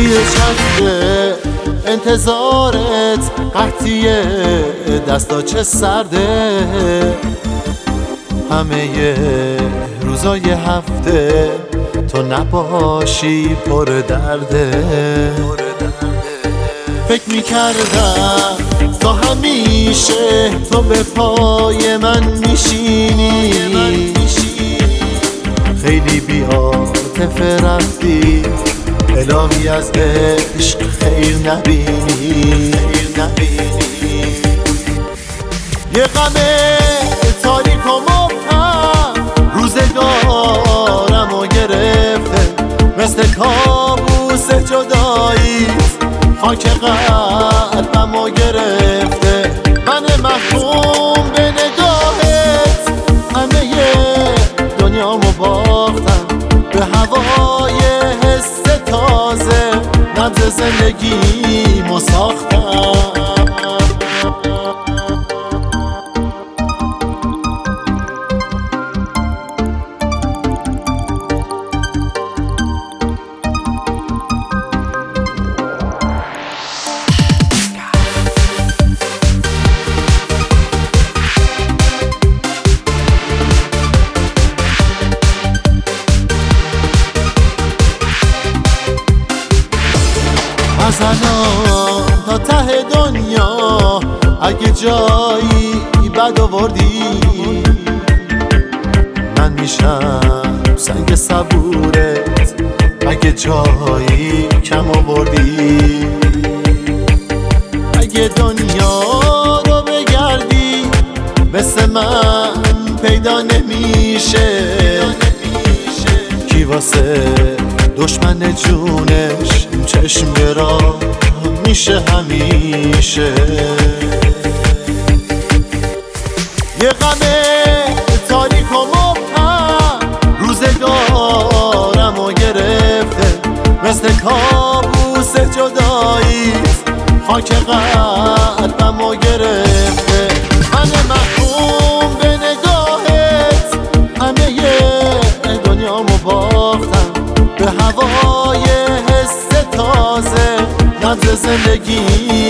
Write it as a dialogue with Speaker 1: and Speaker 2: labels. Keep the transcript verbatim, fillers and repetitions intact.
Speaker 1: توی چتر انتظارت قحطیه، دستا چه سرده، همه روزای هفته تو نباشی پر درده. فکر میکردم تا همیشه تو به پای من میشینی، خیلی بی عاطفه رفتی، الهی از عشق خیر نبینی. یه غم تاریک و مبهم روزگارمو گرفته، مثل کابوس جداییت خاک قلبمو گرفته. من محکوم به نگاهت همه دنیامو باختم، به هوای حس تازه نبض زندگیمو ساختم. از الان تا ته دنیا اگه جایی بد آوردی، من میشم سنگ صبورت اگه جایی کم آوردی. اگه دنیا رو بگردی مثل من پیدا نمیشه، کی واسه دشمن جونش چشم را میشه همیشه. یه غم تاریک و مبهم روزگارمو گرفته، مثل کابوس جداییت خاک قلبمو گرفته. من محکوم به نگاهت همه دنیامو باختم، به هوای حس تازه نبض زندگی